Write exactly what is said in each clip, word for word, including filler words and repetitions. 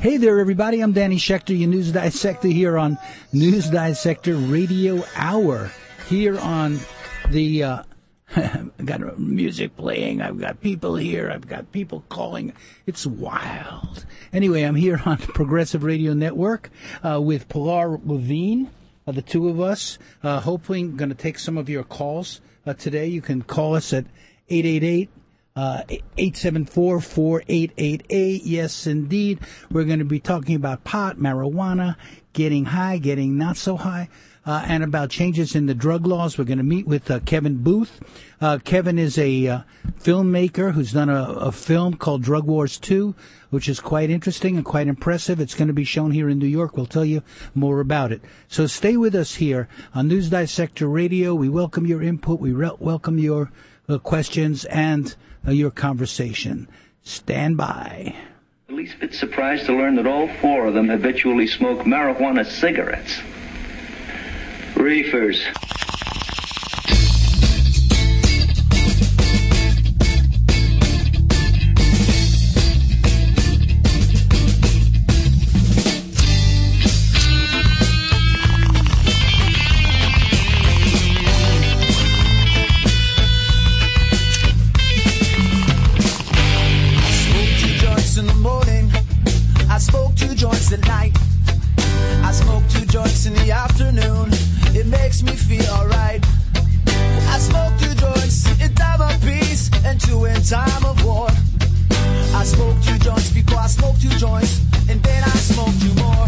Hey there, everybody. I'm Danny Schechter, your News Dissector here on News Dissector Radio Hour. Here on the, uh, I've got music playing. I've got people here. I've got people calling. It's wild. Anyway, I'm here on Progressive Radio Network uh, with Pilar Levine, uh, the two of us. Uh, hopefully, going to take some of your calls uh, today. You can call us at eight eight eight, eight seven four, four eight eight eight. Yes, indeed. We're going to be talking about pot, marijuana, getting high, getting not so high, uh, and about changes in the drug laws. We're going to meet with uh, Kevin Booth. Uh, Kevin is a uh, filmmaker who's done a, a film called Drug Wars two, which is quite interesting and quite impressive. It's going to be shown here in New York. We'll tell you more about it. So stay with us here on News Dissector Radio. We welcome your input. We re- welcome your uh, questions and uh, your conversation. Stand by. At least a bit surprised to learn that all four of them habitually smoke marijuana cigarettes. Reefers. At night, I smoke two joints in the afternoon. It makes me feel alright. I smoke two joints in time of peace and two in time of war. I smoke two joints before I smoke two joints, and then I smoke two more.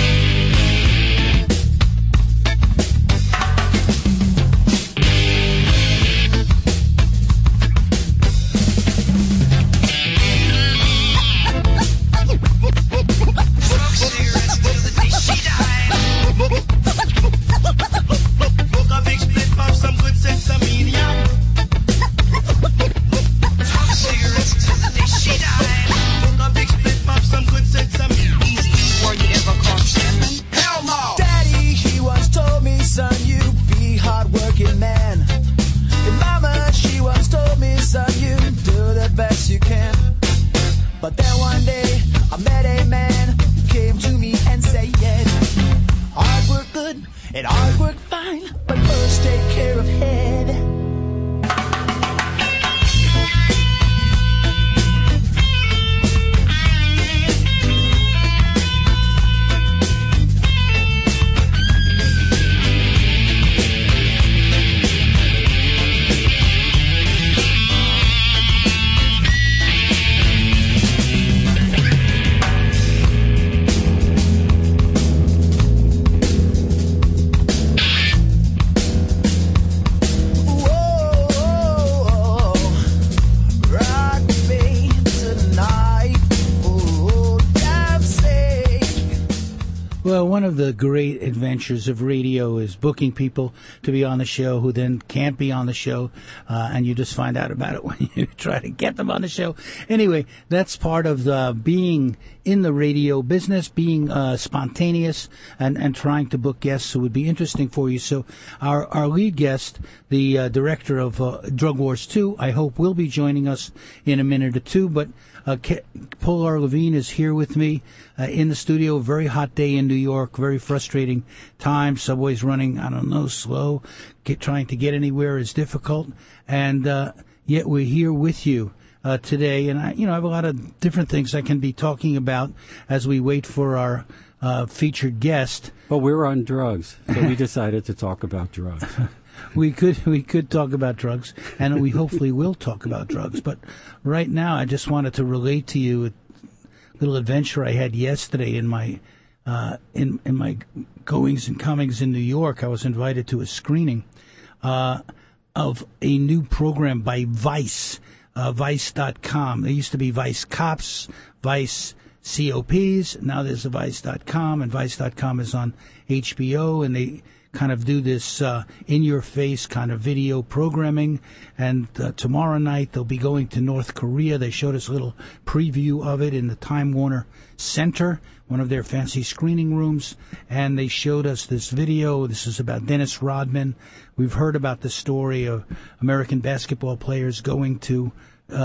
The great adventures of radio is booking people to be on the show who then can't be on the show, uh, and you just find out about it when you try to get them on the show. Anyway, that's part of the being in the radio business, being uh, spontaneous and, and trying to book guests who would be interesting for you. So our, our lead guest, the uh, director of uh, Drug Wars two, I hope will be joining us in a minute or two, but Uh, Ke- Pilar Levine is here with me uh, in the studio. Very hot day in New York. Very frustrating time. Subway's running, I don't know, slow. Get, trying to get anywhere is difficult. And uh, yet we're here with you uh, today. And, I, you know, I have a lot of different things I can be talking about as we wait for our uh, featured guest. Well, we're on drugs, so we decided to talk about drugs. We could we could talk about drugs, and we hopefully will talk about drugs. But right now, I just wanted to relate to you a little adventure I had yesterday in my uh, in in my goings and comings in New York. I was invited to a screening uh, of a new program by Vice, uh, Vice dot com. There used to be Vice Cops, Vice C O Ps. Now there's a Vice dot com, and Vice dot com is on H B O, and they kind of do this uh, in-your-face kind of video programming. And uh, tomorrow night they'll be going to North Korea. They showed us a little preview of it in the Time Warner Center, one of their fancy screening rooms. And they showed us this video. This is about Dennis Rodman. We've heard about the story of American basketball players going to uh,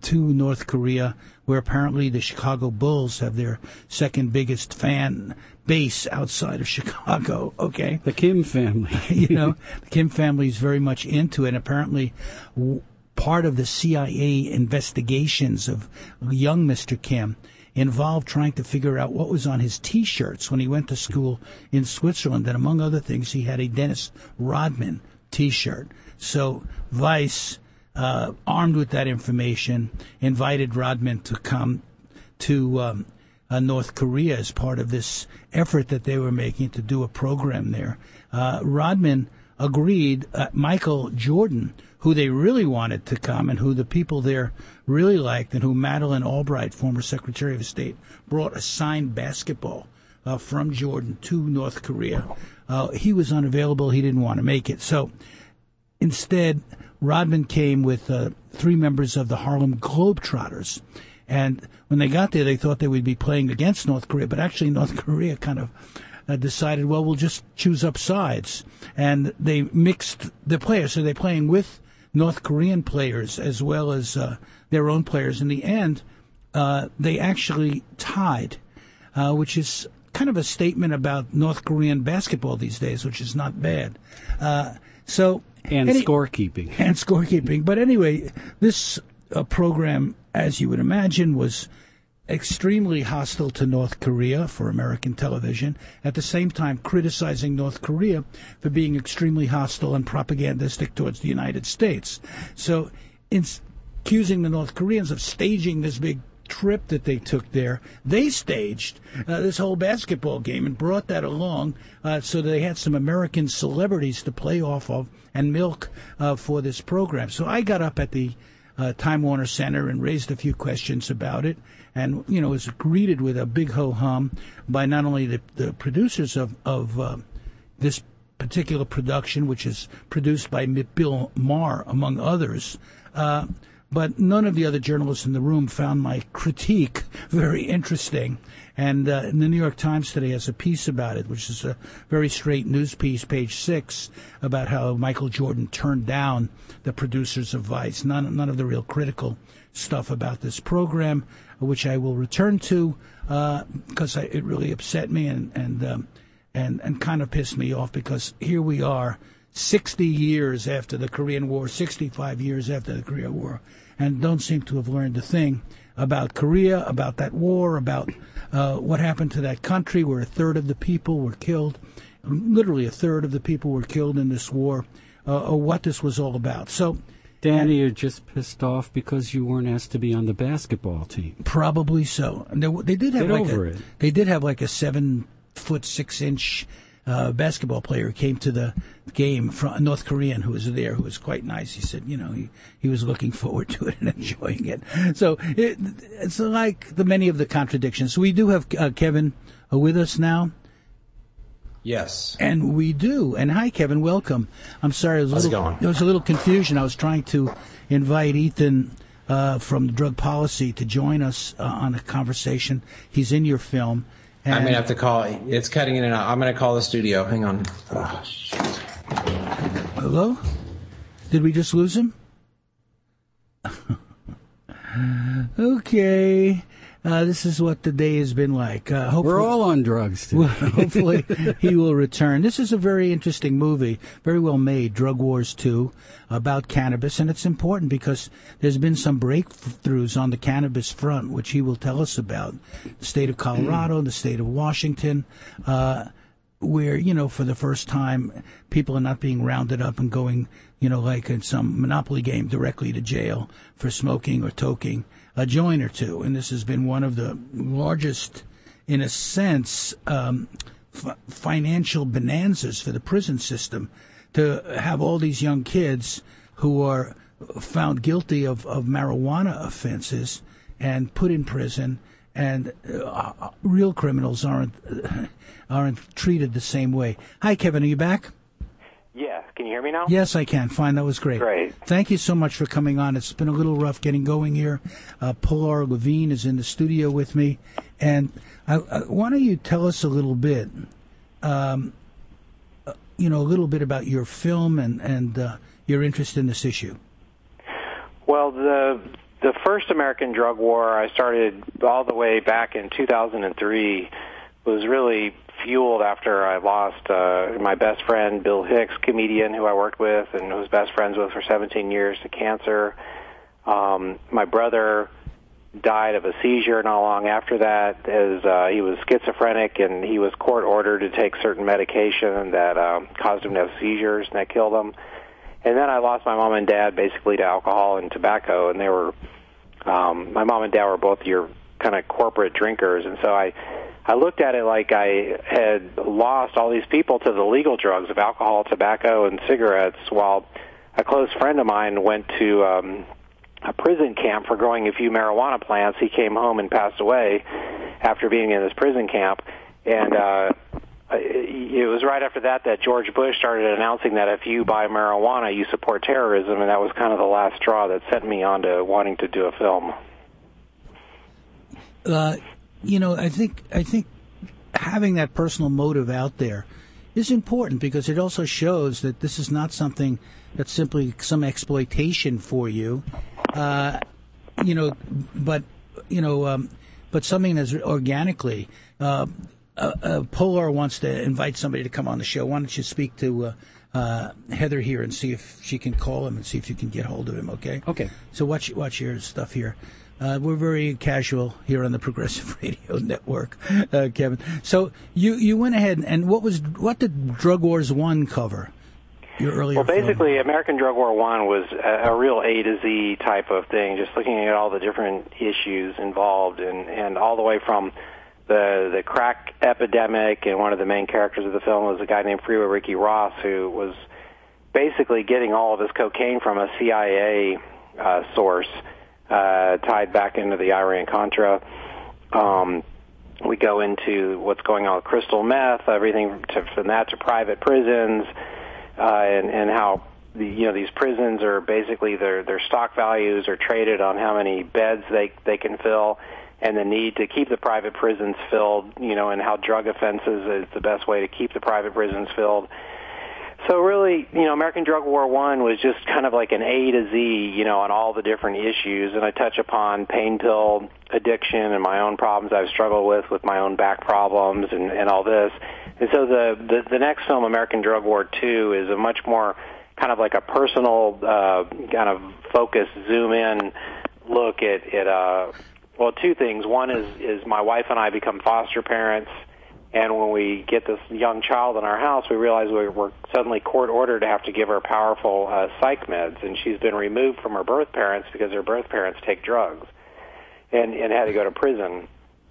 to North Korea, where apparently the Chicago Bulls have their second biggest fan base outside of Chicago. Okay, the Kim family. You know, the Kim family is very much into it. And apparently, w- part of the C I A investigations of young Mister Kim involved trying to figure out what was on his T-shirts when he went to school in Switzerland. And among other things, he had a Dennis Rodman T-shirt. So Vice, uh, armed with that information, invited Rodman to come to um, uh, North Korea as part of this effort that they were making to do a program there. Uh, Rodman agreed. Uh, Michael Jordan, who they really wanted to come and who the people there really liked, and who Madeleine Albright, former Secretary of State, brought a signed basketball uh, from Jordan to North Korea. Uh, he was unavailable. He didn't want to make it. So instead, Rodman came with uh, three members of the Harlem Globetrotters. And when they got there, they thought they would be playing against North Korea, but actually North Korea kind of uh, decided, well, we'll just choose up sides. And they mixed the players, so they're playing with North Korean players as well as uh, their own players. In the end, uh, they actually tied, uh, which is kind of a statement about North Korean basketball these days, which is not bad. Uh, so and any, scorekeeping. And scorekeeping. But anyway, this uh, program, as you would imagine, was extremely hostile to North Korea for American television, at the same time criticizing North Korea for being extremely hostile and propagandistic towards the United States. So, in accusing the North Koreans of staging this big trip that they took there, they staged uh, this whole basketball game and brought that along uh, so that they had some American celebrities to play off of and milk uh, for this program. So I got up at the uh, Time Warner Center and raised a few questions about it, and, you know, was greeted with a big ho-hum by not only the, the producers of, of uh, this particular production, which is produced by Bill Maher, among others, uh, but none of the other journalists in the room found my critique very interesting. And uh, the New York Times today has a piece about it, which is a very straight news piece, page six, about how Michael Jordan turned down the producers of Vice. None, none of the real critical stuff about this program, which I will return to because uh, it really upset me and and, um, and and kind of pissed me off, because here we are, sixty years after the Korean War, sixty-five years after the Korean War, and don't seem to have learned a thing about Korea, about that war, about uh, what happened to that country where a third of the people were killed, literally a third of the people were killed in this war, uh, or what this was all about. So, Danny, you're just pissed off because you weren't asked to be on the basketball team. Probably so. And they, they did have Get like over a, it. They did have like a seven foot six inch uh, basketball player who came to the game, from a North Korean who was there, who was quite nice. He said, you know, he, he was looking forward to it and enjoying it. So it, it's like the many of the contradictions. So we do have uh, Kevin uh, with us now. Yes. And we do. And hi, Kevin. Welcome. I'm sorry. There was, How's a little, it going? there was a little confusion. I was trying to invite Ethan uh, from Drug Policy to join us uh, on a conversation. He's in your film. And I'm going to have to call. It's cutting in and out. I'm going to call the studio. Hang on. Oh, shit. Hello? Did we just lose him? Okay. Uh, this is what the day has been like. Uh, hopefully, We're all on drugs today. hopefully he will return. This is a very interesting movie, very well made, Drug Wars two, about cannabis, and it's important because there's been some breakthroughs on the cannabis front, which he will tell us about. The state of Colorado, the state of Washington, uh, where, you know, for the first time, people are not being rounded up and going, you know, like in some Monopoly game, directly to jail for smoking or toking a joint or two. And this has been one of the largest, in a sense, um, f- financial bonanzas for the prison system, to have all these young kids who are found guilty of, of marijuana offenses and put in prison, and uh, real criminals aren't uh, aren't treated the same way. Hi, Kevin. Are you back? Yeah. Can you hear me now? Yes, I can. Fine. That was great. Great. Thank you so much for coming on. It's been a little rough getting going here. Uh, Pilar Levine is in the studio with me. And I, I, why don't you tell us a little bit, um, uh, you know, a little bit about your film and, and uh, your interest in this issue? Well, the the first American drug war I started all the way back in two thousand three was really fueled after I lost uh, my best friend, Bill Hicks, comedian who I worked with and was best friends with for seventeen years, to cancer. Um, my brother died of a seizure not long after that, as uh, he was schizophrenic and he was court ordered to take certain medication that um, caused him to have seizures, and that killed him. And then I lost my mom and dad basically to alcohol and tobacco, and they were, um, my mom and dad were both your kind of corporate drinkers, and so I, I looked at it like I had lost all these people to the legal drugs of alcohol, tobacco, and cigarettes, while a close friend of mine went to um, a prison camp for growing a few marijuana plants. He came home and passed away after being in this prison camp, and uh, it was right after that that George Bush started announcing that if you buy marijuana, you support terrorism, and that was kind of the last straw that sent me on to wanting to do a film. Uh, you know, I think I think having that personal motive out there is important, because it also shows that this is not something that's simply some exploitation for you, uh, you know, but you know, um, but something that's organically. Uh, uh, uh, Polar wants to invite somebody to come on the show. Why don't you speak to uh, uh, Heather here and see if she can call him and see if you can get hold of him? Okay. Okay. So watch watch your stuff here. Uh, we're very casual here on the Progressive Radio Network, uh, Kevin. So you, you went ahead and what was what did Drug Wars One cover? Your earlier well, basically, film? American Drug War One was a, a real A to Z type of thing, just looking at all the different issues involved, and, and all the way from the the crack epidemic. And one of the main characters of the film was a guy named Freeway Ricky Ross, who was basically getting all of his cocaine from a C I A uh, source. Uh, tied back into the Iran-Contra. Um, we go into what's going on with crystal meth, everything to, from that to private prisons, uh, and, and how the, you know these prisons are basically their their stock values are traded on how many beds they they can fill, and the need to keep the private prisons filled. You know, and how drug offenses is the best way to keep the private prisons filled. So really, you know, American Drug War One was just kind of like an A to Z, you know, on all the different issues, and I touch upon pain pill addiction and my own problems I've struggled with, with my own back problems and, and all this. And so the, the the next film, American Drug War Two, is a much more kind of like a personal uh, kind of focus, zoom in look at, at uh, well, two things. One is, is my wife and I become foster parents. And when we get this young child in our house, we realize we we're suddenly court-ordered to have to give her powerful uh, psych meds, and she's been removed from her birth parents because her birth parents take drugs, and, and had to go to prison.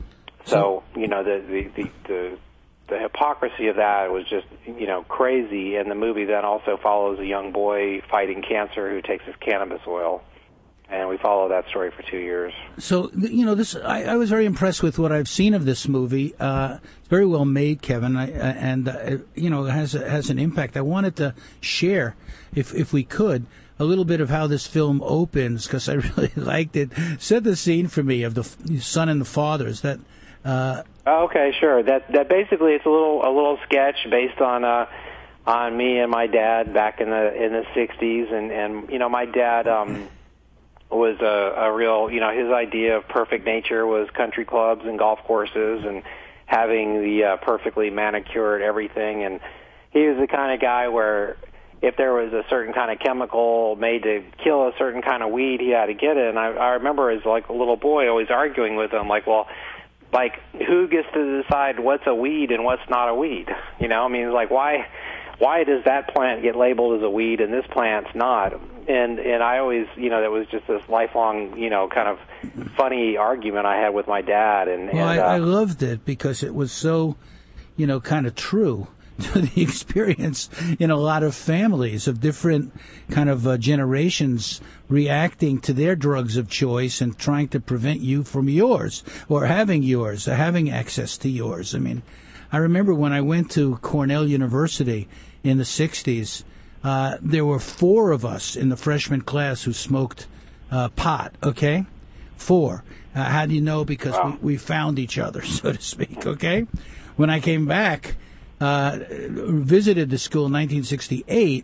So, you know, the, the, the, the, the hypocrisy of that was just, you know, crazy, and the movie then also follows a young boy fighting cancer who takes his cannabis oil. And we follow that story for two years. So, you know, this I, I was very impressed with what I've seen of this movie. Uh, it's very well made, Kevin, I, uh, and, uh, you know, it has, a, has an impact. I wanted to share, if if we could, a little bit of how this film opens, because I really liked it. Set the scene for me of the son and the fathers. That. Uh, okay, sure. That that basically it's a little a little sketch based on uh, on me and my dad back in the in the sixties, and and you know my dad. Um, was a, a real, you know, his idea of perfect nature was country clubs and golf courses and having the uh, perfectly manicured everything. And he was the kind of guy where if there was a certain kind of chemical made to kill a certain kind of weed, he had to get it. And I, I remember as like a little boy always arguing with him, like, well, like, who gets to decide what's a weed and what's not a weed? You know, I mean, like, why... why does that plant get labeled as a weed and this plant's not? And and I always, you know, that was just this lifelong, you know, kind of funny argument I had with my dad. And, well, and, I, uh, I loved it because it was so, you know, kind of true to the experience in a lot of families of different kind of uh, generations reacting to their drugs of choice and trying to prevent you from yours or having yours or having access to yours. I mean, I remember when I went to Cornell University in the sixties, uh, there were four of us in the freshman class who smoked uh, pot, okay? Four. Uh, how do you know? Because wow. we, we found each other, so to speak, okay? When I came back, uh, visited the school in nineteen sixty-eight,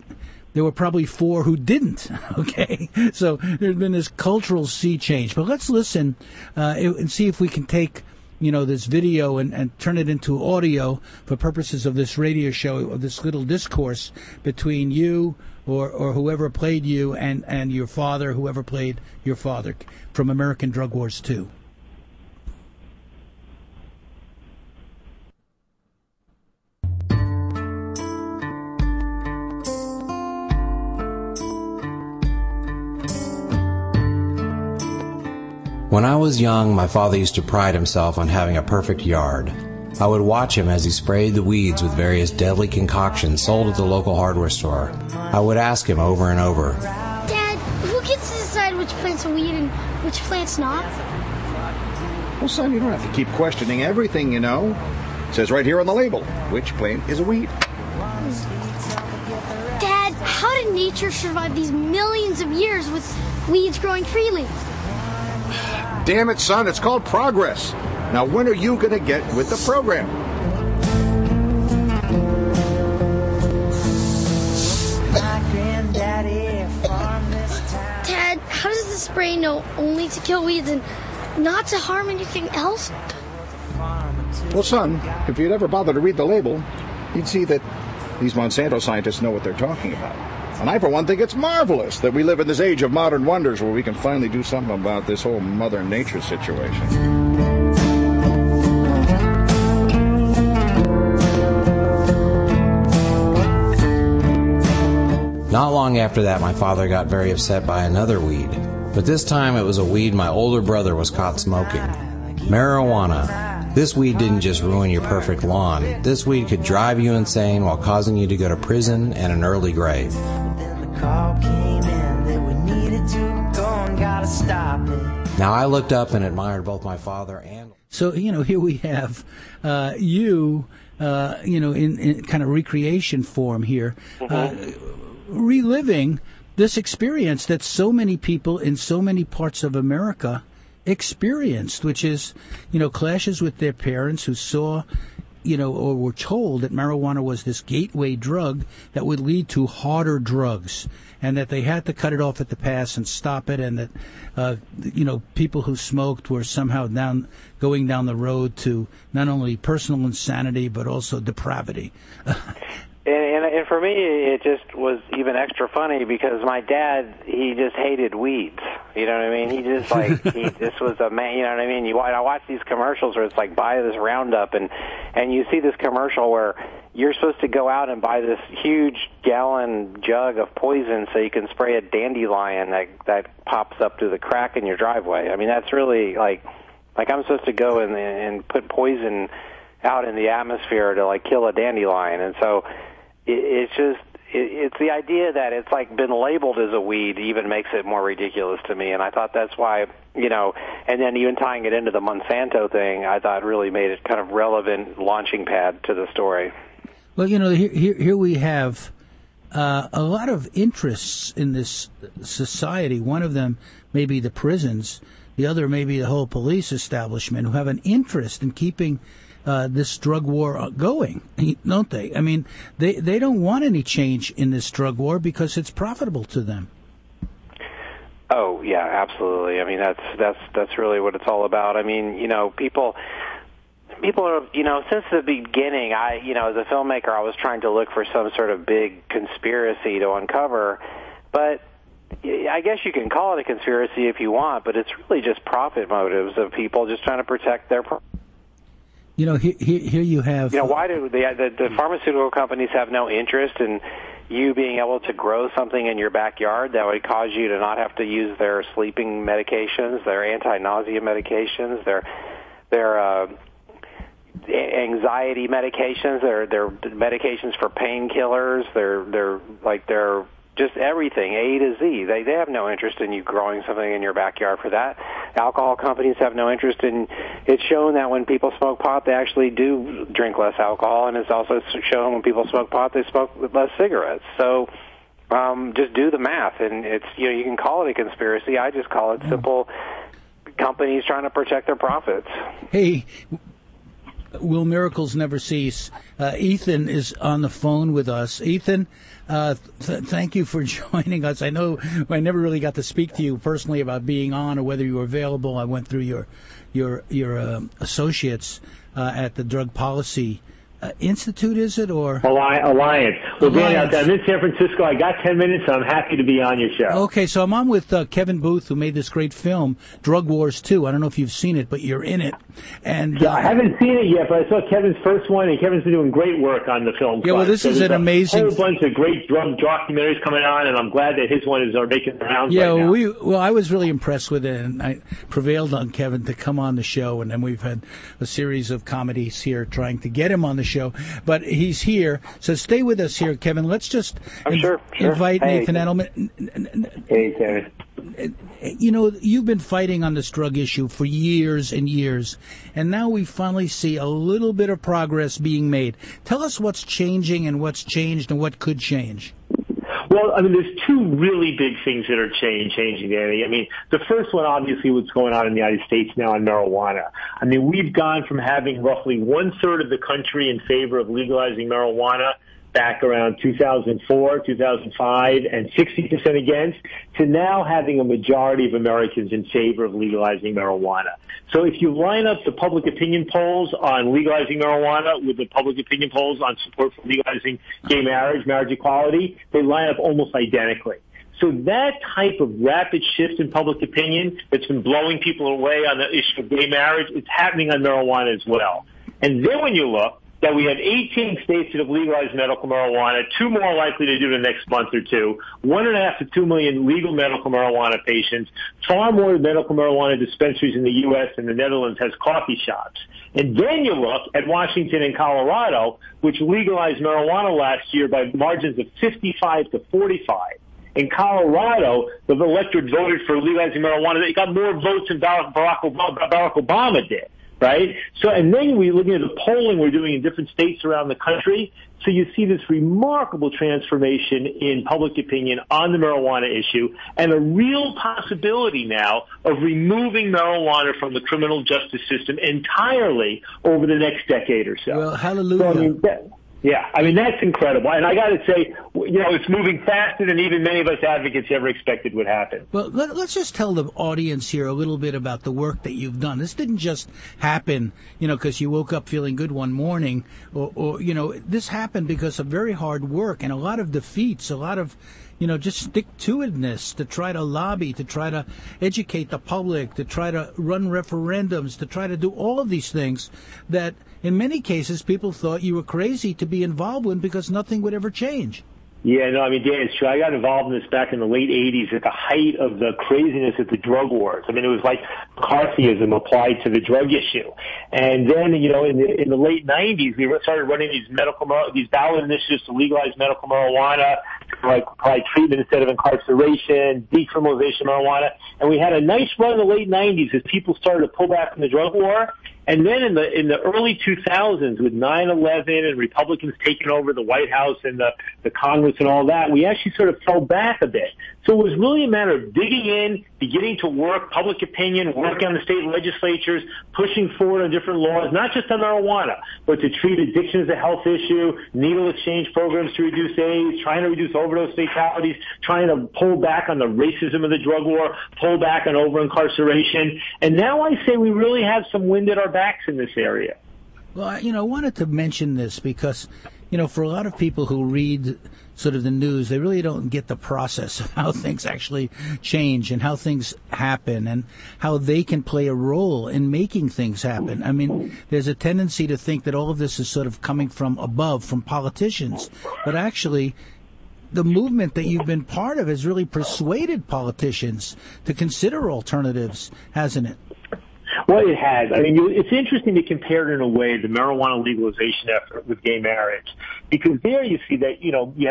there were probably four who didn't. Okay, so there's been this cultural sea change. But let's listen uh, and see if we can take, you know, this video and, and turn it into audio for purposes of this radio show, of this little discourse between you or, or whoever played you and, and your father, whoever played your father, from American Drug Wars two. When I was young, my father used to pride himself on having a perfect yard. I would watch him as he sprayed the weeds with various deadly concoctions sold at the local hardware store. I would ask him over and over, Dad, who gets to decide which plants are weed and which plants not? Well, son, you don't have to keep questioning everything, you know. It says right here on the label, which plant is a weed. Dad, how did nature survive these millions of years with weeds growing freely? Damn it, son, it's called progress. Now, when are you going to get with the program? Dad, how does the spray know only to kill weeds and not to harm anything else? Well, son, if you'd ever bother to read the label, you'd see that these Monsanto scientists know what they're talking about. And I, for one, think it's marvelous that we live in this age of modern wonders where we can finally do something about this whole Mother Nature situation. Not long after that, my father got very upset by another weed. But this time it was a weed my older brother was caught smoking. Marijuana. This weed didn't just ruin your perfect lawn. This weed could drive you insane while causing you to go to prison and an early grave. Now I looked up and admired both my father and... So, you know, here we have uh, you, uh, you know, in, in kind of recreation form here, uh, reliving this experience that so many people in so many parts of America experienced, which is, you know, clashes with their parents who saw, you know, or were told that marijuana was this gateway drug that would lead to harder drugs, and that they had to cut it off at the pass and stop it, and that, uh, you know, people who smoked were somehow down going down the road to not only personal insanity but also depravity. And, and, and for me, it just was even extra funny because my dad, he just hated weeds. You know what I mean? He just like, he just was a man, you know what I mean? You, I watch these commercials where it's like, buy this Roundup, and, and you see this commercial where you're supposed to go out and buy this huge gallon jug of poison so you can spray a dandelion that, that pops up through the crack in your driveway. I mean, that's really like, like I'm supposed to go and, and put poison out in the atmosphere to like kill a dandelion. And so it, it's just, it, it's the idea that it's like been labeled as a weed even makes it more ridiculous to me. And I thought that's why, you know, and then even tying it into the Monsanto thing, I thought really made it kind of relevant launching pad to the story. Well, you know, here, here, here we have uh, a lot of interests in this society. One of them may be the prisons. The other may be the whole police establishment, who have an interest in keeping uh, this drug war going, don't they? I mean, they, they don't want any change in this drug war because it's profitable to them. Oh, yeah, absolutely. I mean, that's that's that's really what it's all about. I mean, you know, people... People are, you know, since the beginning, I, you know, as a filmmaker, I was trying to look for some sort of big conspiracy to uncover. But I guess you can call it a conspiracy if you want, but it's really just profit motives of people just trying to protect their. You know, here, here you have. You know, why do the, the the pharmaceutical companies have no interest in you being able to grow something in your backyard that would cause you to not have to use their sleeping medications, their anti-nausea medications, their their uh, anxiety medications, their their medications for painkillers, they're they're like they're just everything A to Z. They they have no interest in you growing something in your backyard for that. Alcohol companies have no interest in. It's shown that when people smoke pot, they actually do drink less alcohol, and it's also shown when people smoke pot, they smoke less cigarettes. So um, just do the math, and it's, you know, you can call it a conspiracy. I just call it simple companies trying to protect their profits. Hey. will miracles never cease? Uh, Ethan is on the phone with us. Ethan, uh, th- thank you for joining us. I know I never really got to speak to you personally about being on or whether you were available. I went through your your your uh, associates uh, at the Drug Policy Uh, Institute, is it, or? Alliance. Well, Danny, I'm in San Francisco. I got ten minutes, and I'm happy to be on your show. Okay, so I'm on with uh, Kevin Booth, who made this great film, Drug Wars two. I don't know if you've seen it, but you're in it. And uh, I haven't seen it yet, but I saw Kevin's first one, and Kevin's been doing great work on the film. Yeah, well, this so is an amazing... There's a whole bunch of great drug documentaries coming on, and I'm glad that his one is are making the rounds yeah, right well, now. we, well, I was really impressed with it, and I prevailed on Kevin to come on the show, and then we've had a series of comedies here trying to get him on the show. But he's here, so stay with us here, Kevin. Let's just oh, in- sure, sure. invite hey. Nathan Edelman. Hey, Kevin. You know, you've been fighting on this drug issue for years and years, and now we finally see a little bit of progress being made. Tell us what's changing and what's changed and what could change. Well, I mean, there's two really big things that are change, changing, Danny. I mean, the first one, obviously, what's going on in the United States now on marijuana. I mean, we've gone from having roughly one-third of the country in favor of legalizing marijuana back around two thousand four, two thousand five, and sixty percent against, to now having a majority of Americans in favor of legalizing marijuana. So if you line up the public opinion polls on legalizing marijuana with the public opinion polls on support for legalizing gay marriage, marriage equality, they line up almost identically. So that type of rapid shift in public opinion that's been blowing people away on the issue of gay marriage, it's happening on marijuana as well. And then when you look, that we have eighteen states that have legalized medical marijuana, two more likely to do it in the next month or two, one and a half to two million legal medical marijuana patients, far more medical marijuana dispensaries in the U S and the Netherlands has coffee shops. And then you look at Washington and Colorado, which legalized marijuana last year by margins of fifty-five to forty-five. In Colorado, the electorate voted for legalizing marijuana. They got more votes than Barack Obama, Barack Obama did. Right? So, and then we looking at the polling we're doing in different states around the country. So you see this remarkable transformation in public opinion on the marijuana issue and a real possibility now of removing marijuana from the criminal justice system entirely over the next decade or so. Well, hallelujah. So, I mean, that, yeah, I mean, that's incredible. And I got to say, you know, it's moving faster than even many of us advocates ever expected would happen. Well, let, let's just tell the audience here a little bit about the work that you've done. This didn't just happen, you know, because you woke up feeling good one morning, or, or, you know, this happened because of very hard work and a lot of defeats, a lot of, you know, just stick-to-itness to try to lobby, to try to educate the public, to try to run referendums, to try to do all of these things that in many cases people thought you were crazy to be involved in because nothing would ever change. Yeah, no, I mean, Dan, it's true. I got involved in this back in the late eighties at the height of the craziness of the drug wars. I mean, it was like McCarthyism applied to the drug issue. And then, you know, in the, in the late nineties, we started running these medical, these ballot initiatives to legalize medical marijuana, to like provide treatment instead of incarceration, decriminalization of marijuana. And we had a nice run in the late nineties as people started to pull back from the drug war. And then in the in the early two thousands, with nine eleven and Republicans taking over the White House and the, the Congress and all that, we actually sort of fell back a bit. So it was really a matter of digging in, beginning to work public opinion, working on the state legislatures, pushing forward on different laws, not just on marijuana, but to treat addiction as a health issue, needle exchange programs to reduce AIDS, trying to reduce overdose fatalities, trying to pull back on the racism of the drug war, pull back on over-incarceration. And now I say we really have some wind at our backs in this area. Well, I, you know, I wanted to mention this because, you know, for a lot of people who read sort of the news, they really don't get the process of how things actually change and how things happen and how they can play a role in making things happen. I mean, there's a tendency to think that all of this is sort of coming from above, from politicians, but actually the movement that you've been part of has really persuaded politicians to consider alternatives, hasn't it? Well, it has. I mean, you, it's interesting to compare it in a way, the marijuana legalization effort with gay marriage, because there you see that, you know, you have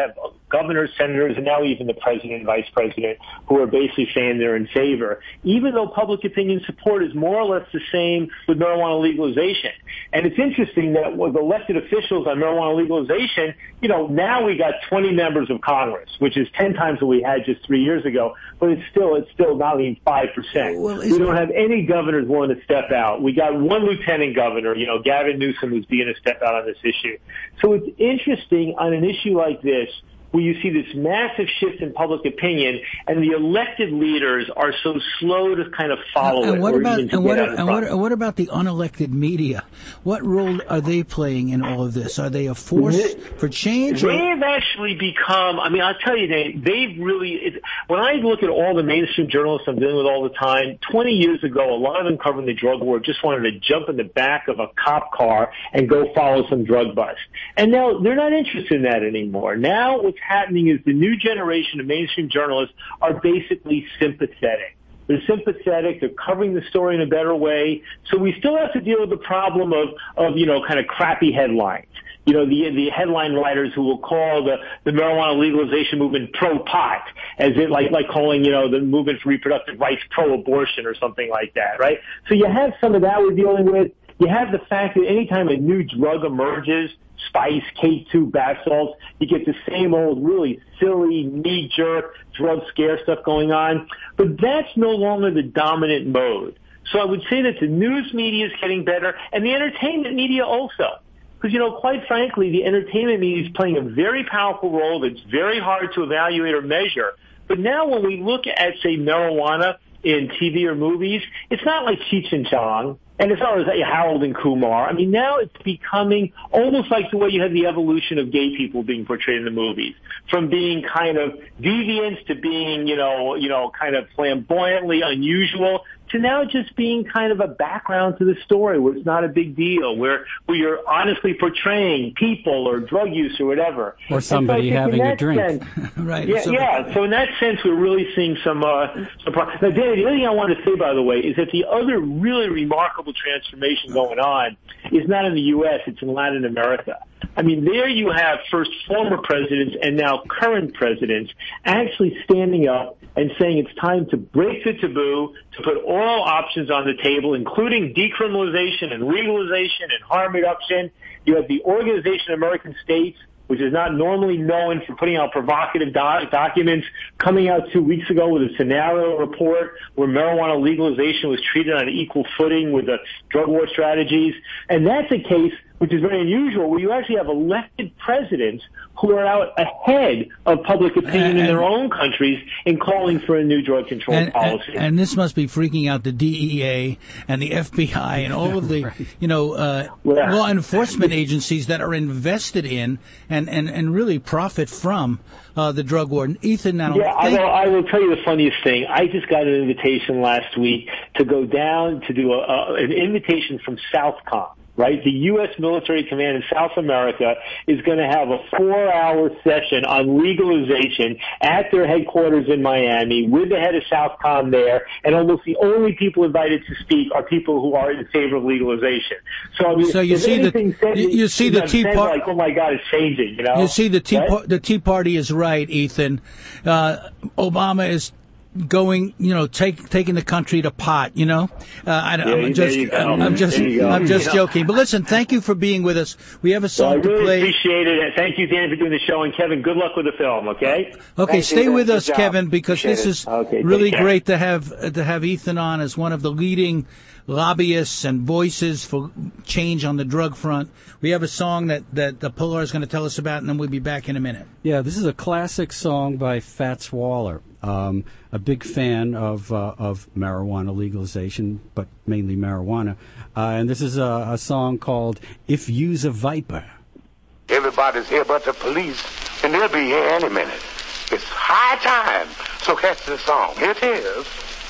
governors, senators, and now even the president and vice president who are basically saying they're in favor, even though public opinion support is more or less the same with marijuana legalization. And it's interesting that with elected officials on marijuana legalization, you know, now we got twenty members of Congress, which is ten times what we had just three years ago, but it's still, it's still not even five percent. Well, we don't have any governors willing to step out. We got one lieutenant governor, you know, Gavin Newsom, who's being to step out on this issue. So it's interesting on an issue like this, where you see this massive shift in public opinion, and the elected leaders are so slow to kind of follow and it. What or about even to and get what out in and front. what, what about the unelected media? What role are they playing in all of this? Are they a force for change? Or? They've actually become. I mean, I'll tell you, they they've really. It, when I look at all the mainstream journalists I'm dealing with all the time, twenty years ago, a lot of them covering the drug war just wanted to jump in the back of a cop car and go follow some drug bust. And now they're not interested in that anymore. Now what's happening is the new generation of mainstream journalists are basically sympathetic. They're sympathetic. They're covering the story in a better way. So we still have to deal with the problem of, of you know, kind of crappy headlines. You know, the the headline writers who will call the, the marijuana legalization movement pro-pot, as it like like calling, you know, the movement for reproductive rights pro-abortion or something like that, right? So you have some of that we're dealing with. You have the fact that anytime a new drug emerges, spice, K two, bath salts, you get the same old really silly, knee-jerk drug scare stuff going on. But that's no longer the dominant mode. So I would say that the news media is getting better, and the entertainment media also. Because, you know, quite frankly, the entertainment media is playing a very powerful role that's very hard to evaluate or measure. But now when we look at, say, marijuana in T V or movies, it's not like Cheech and Chong. And as far as Harold and Kumar, I mean, now it's becoming almost like the way you had the evolution of gay people being portrayed in the movies, from being kind of deviants to being, you know, you know, kind of flamboyantly unusual, to now just being kind of a background to the story where it's not a big deal, where, where you're honestly portraying people or drug use or whatever. Or somebody so having a drink. Sense, right. Yeah, so, yeah. So in that sense, we're really seeing some, uh, some pro- now, Danny, the other thing I want to say, by the way, is that the other really remarkable transformation going on is not in the U S, it's in Latin America. I mean, there you have first former presidents and now current presidents actually standing up and saying it's time to break the taboo, to put all options on the table, including decriminalization and legalization and harm reduction. You have the Organization of American States, which is not normally known for putting out provocative doc- documents, coming out two weeks ago with a scenario report where marijuana legalization was treated on an equal footing with the drug war strategies. And that's a case which is very unusual, where you actually have elected presidents who are out ahead of public opinion and, in their own countries in calling for a new drug control and, policy. And, and this must be freaking out the D E A and the F B I and all of the, right. you know, uh, yeah. law enforcement agencies that are invested in and, and, and really profit from uh, the drug war. Ethan, now, yeah, I will, I will tell you the funniest thing. I just got an invitation last week to go down to do a, a, an invitation from Southcom. Right, the U S military command in South America is going to have a four-hour session on legalization at their headquarters in Miami with the head of Southcom there, and almost the only people invited to speak are people who are in favor of legalization. So, I mean, so you see the said, you, you see the Tea Party like, oh my God, it's changing. You know, you see the Tea right? the Tea Party is right, Ethan. Uh, Obama is going, you know, take, taking the country to pot, you know. Uh, I, yeah, I'm just, I'm, I'm just, I'm just joking. But listen, thank you for being with us. We have a song well, I really to play. Appreciate it. Thank you, Dan, for doing the show. And Kevin, good luck with the film. Okay. Okay, Thank stay you, with us, job. Kevin, because appreciate this is okay, really great to have to have Ethan on as one of the leading lobbyists and voices for change on the drug front. We have a song that, that the Pilar is going to tell us about, and then we'll be back in a minute. Yeah, this is a classic song by Fats Waller. Um, a big fan of uh, of marijuana legalization, but mainly marijuana. Uh, and this is a, a song called "If You's a Viper." Everybody's here but the police, and they'll be here any minute. It's high time, so catch the song. Here it is.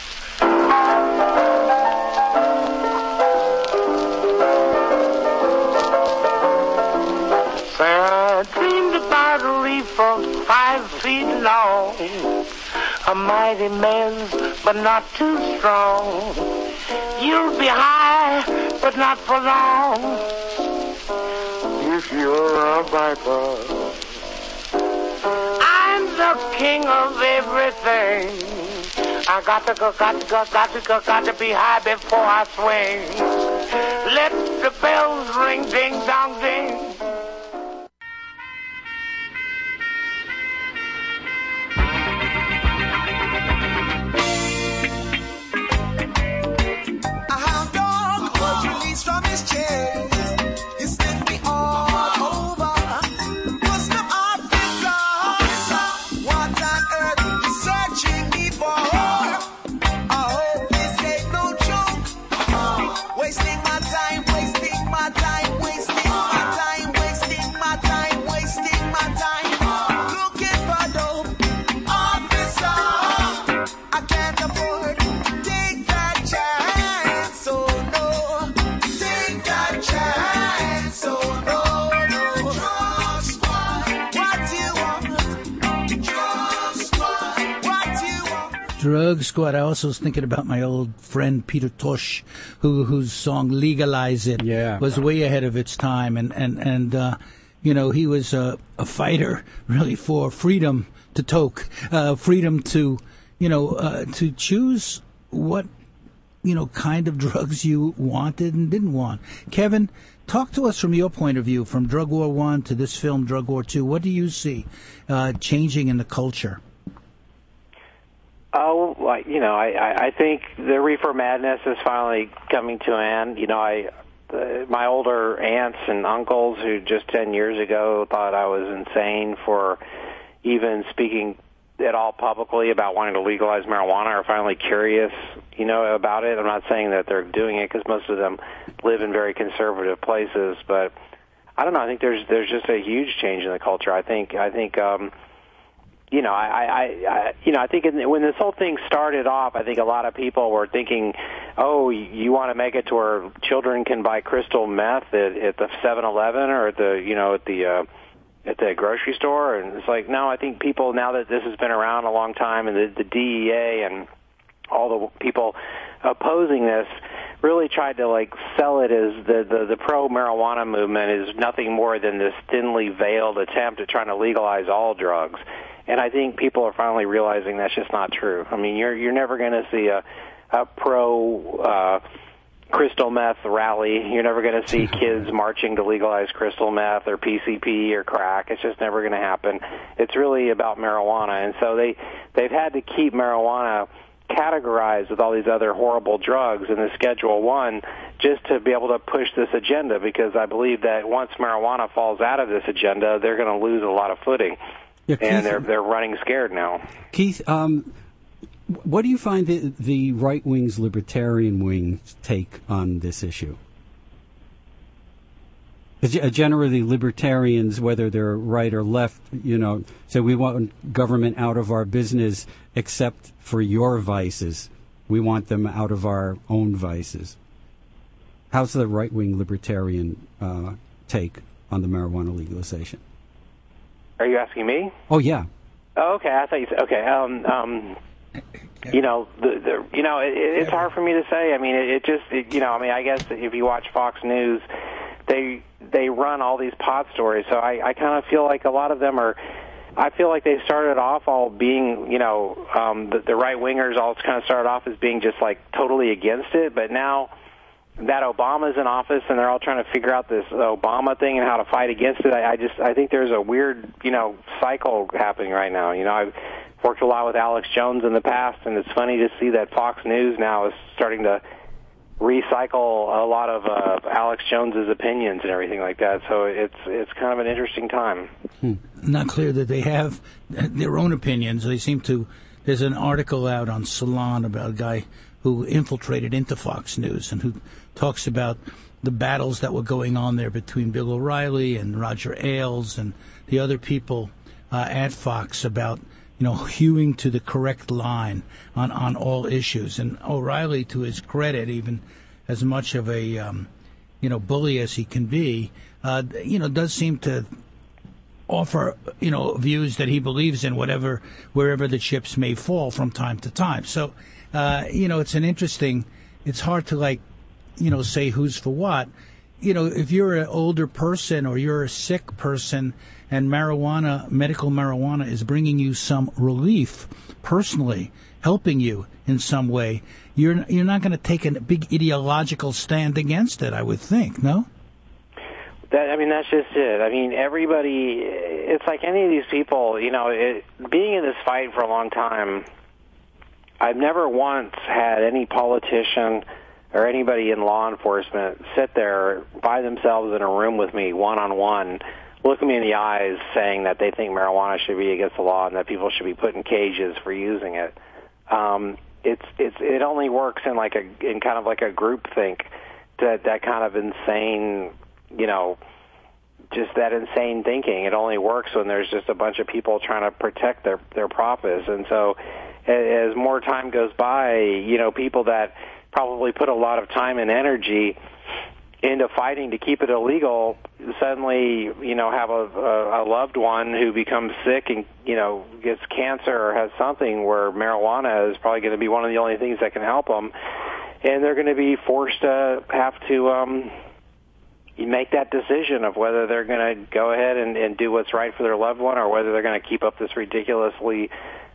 I dreamed about a reefer five feet long, a mighty man, but not too strong. You'll be high, but not for long, if you're a viper. I the king of everything. I got to go, got to go, got to go, got to be high before I swing. Let the bells ring, ding dong ding. A hound dog was released from his cage. He sniffed me all over. What's the officer? What on earth you searching me for? I hope this ain't no joke. Wasting my time, wasting my time, wasting my time, wasting my time, wasting my time. Looking for dope, officer. I can't afford to take that chance. Oh no, take that chance. Oh no, no. Drug squad, what you want? Drug squad, what you want? Drug Squad. I also was thinking about my old friend Peter Tosh, who whose song "Legalize It" Yeah. was way ahead of its time, and and and uh, you know, he was a, a fighter really for freedom to toke, uh, freedom to you know uh, to choose what you know kind of drugs you wanted and didn't want. Kevin, talk to us from your point of view, from Drug War One to this film Drug War Two. What do you see uh, changing in the culture? Oh, like you know, I, I, I think the reefer madness is finally coming to an end. You know, I the, my older aunts and uncles who just ten years ago thought I was insane for even speaking at all publicly about wanting to legalize marijuana are finally curious, you know, about it. I'm not saying that they're doing it because most of them live in very conservative places, but I don't know. I think there's there's just a huge change in the culture. I think I think. Um, You know, I, I, I, you know, I think in, when this whole thing started off, I think a lot of people were thinking, "Oh, you want to make it to where children can buy crystal meth at, at the seven eleven or at the, you know, at the uh, at the grocery store?" And it's like, no, I think people, now that this has been around a long time, and the, the D E A and all the people opposing this really tried to like sell it as the the, the pro marijuana movement is nothing more than this thinly veiled attempt at trying to legalize all drugs. And I think people are finally realizing that's just not true. I mean, you're you're never going to see a a pro uh, crystal meth rally. You're never going to see kids marching to legalize crystal meth or P C P or crack. It's just never going to happen. It's really about marijuana, and so they they've had to keep marijuana categorized with all these other horrible drugs in the Schedule One just to be able to push this agenda. Because I believe that once marijuana falls out of this agenda, they're going to lose a lot of footing. Yeah, Keith, and they're they're running scared now. Keith, um, what do you find the, the right wing's libertarian wing's take on this issue? Because generally, libertarians, whether they're right or left, you know, say we want government out of our business except for your vices. We want them out of our own vices. How's the right wing libertarian uh, take on the marijuana legalization? Are you asking me? Oh, yeah. Oh, okay. I thought you said, okay. Um, um, you know, the, the, you know, it, it's hard for me to say. I mean, it, it just, it, you know, I mean, I guess if you watch Fox News, they they run all these pot stories. So I, I kind of feel like a lot of them are, I feel like they started off all being, you know, um, the, the right-wingers all kind of started off as being just like totally against it. But now that Obama's in office and they're all trying to figure out this Obama thing and how to fight against it, I, I just I think there's a weird, you know, cycle happening right now. You know, I've worked a lot with Alex Jones in the past, and it's funny to see that Fox News now is starting to recycle a lot of uh, Alex Jones's opinions and everything like that. So it's it's kind of an interesting time. Hmm. Not clear that they have their own opinions. They seem to. There's an article out on Salon about a guy who infiltrated into Fox News and who talks about the battles that were going on there between Bill O'Reilly and Roger Ailes and the other people uh, at Fox about, you know, hewing to the correct line on, on all issues. And O'Reilly, to his credit, even as much of a, um, you know, bully as he can be, uh, you know, does seem to offer, you know, views that he believes in, whatever, wherever the chips may fall from time to time. So, uh, you know, it's an interesting, it's hard to, like, you know, say who's for what. you know, if you're an older person or you're a sick person and marijuana, medical marijuana is bringing you some relief personally, helping you in some way, you're you're not going to take a big ideological stand against it, I would think, no? That, I mean, that's just it. I mean, everybody, it's like any of these people, you know, it, being in this fight for a long time, I've never once had any politician or anybody in law enforcement sit there by themselves in a room with me one-on-one, look me in the eyes saying that they think marijuana should be against the law and that people should be put in cages for using it. Um, it's it's it only works in like a in kind of like a group think, that that kind of insane, you know, just that insane thinking. It only works when there's just a bunch of people trying to protect their their profits. And so as more time goes by, you know, people that probably put a lot of time and energy into fighting to keep it illegal suddenly, you know, have a, a, a loved one who becomes sick and, you know, gets cancer or has something where marijuana is probably going to be one of the only things that can help them. And they're going to be forced to have to um, make that decision of whether they're going to go ahead and, and do what's right for their loved one or whether they're going to keep up this ridiculously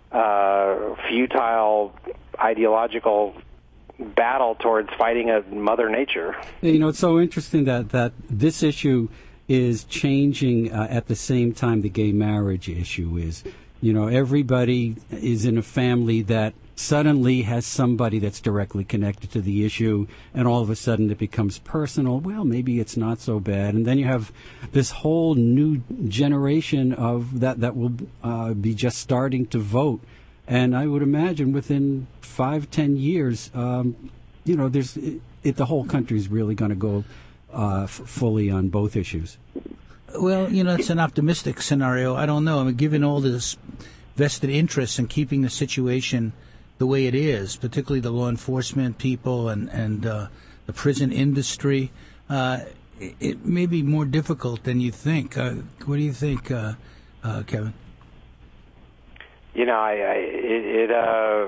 uh, futile ideological battle towards fighting a Mother Nature. You know, it's so interesting that, that this issue is changing uh, at the same time the gay marriage issue is. You know, everybody is in a family that suddenly has somebody that's directly connected to the issue, and all of a sudden it becomes personal. Well, maybe it's not so bad. And then you have this whole new generation of that that will uh, be just starting to vote. And I would imagine within five, ten years, um, you know, there's it, it, the whole country is really going to go uh, f- fully on both issues. Well, you know, it's an optimistic scenario. I don't know. I mean, given all this vested interest in keeping the situation the way it is, particularly the law enforcement people and, and uh, the prison industry, uh, it, it may be more difficult than you think. Uh, what do you think, uh, uh, Kevin? You know, I, I it, it uh,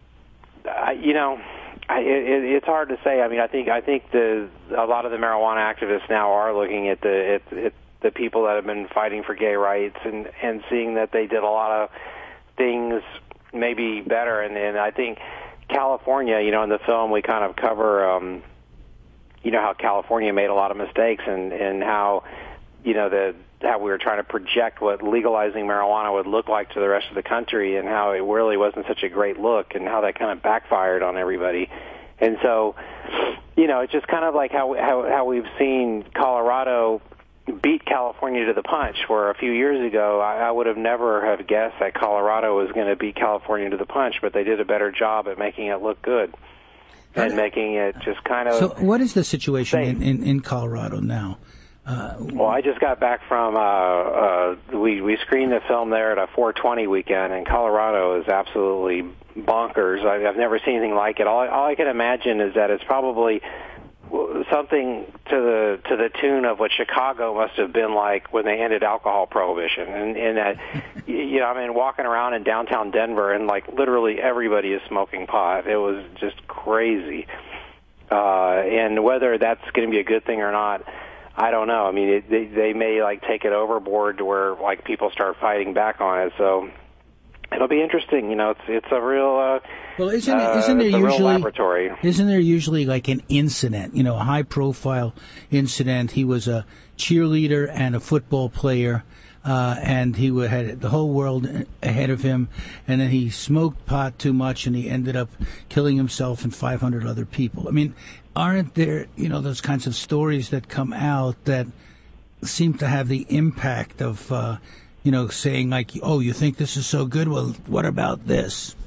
I, you know, I, it, it's hard to say. I mean, I think I think the a lot of the marijuana activists now are looking at the at, at the people that have been fighting for gay rights and and seeing that they did a lot of things maybe better. And, and I think California, you know, in the film we kind of cover, um, you know, how California made a lot of mistakes and and how, you know, the how we were trying to project what legalizing marijuana would look like to the rest of the country and how it really wasn't such a great look and how that kind of backfired on everybody. And so, you know, it's just kind of like how how, how we've seen Colorado beat California to the punch, where a few years ago I, I would have never have guessed that Colorado was going to beat California to the punch, but they did a better job at making it look good and making it just kind of... So what is the situation in, in, in Colorado now? Uh, well, I just got back from, uh, uh, we, we screened the film there at a four twenty weekend, and Colorado is absolutely bonkers. I, I've never seen anything like it. All, all I can imagine is that it's probably something to the to the tune of what Chicago must have been like when they ended alcohol prohibition. And, and that, you know, I mean, walking around in downtown Denver, and, like, literally everybody is smoking pot. It was just crazy. Uh, and whether that's going to be a good thing or not, I don't know. I mean, it, they, they may, like, take it overboard to where, like, people start fighting back on it. So it'll be interesting. You know, it's it's a real uh, well, isn't it, isn't there uh, usually laboratory. Isn't there usually like an incident? You know, a high-profile incident. He was a cheerleader and a football player, uh, and he had the whole world ahead of him. And then he smoked pot too much, and he ended up killing himself and five hundred other people. I mean, aren't there, you know, those kinds of stories that come out that seem to have the impact of, uh, you know, saying like, oh, you think this is so good? Well, what about this?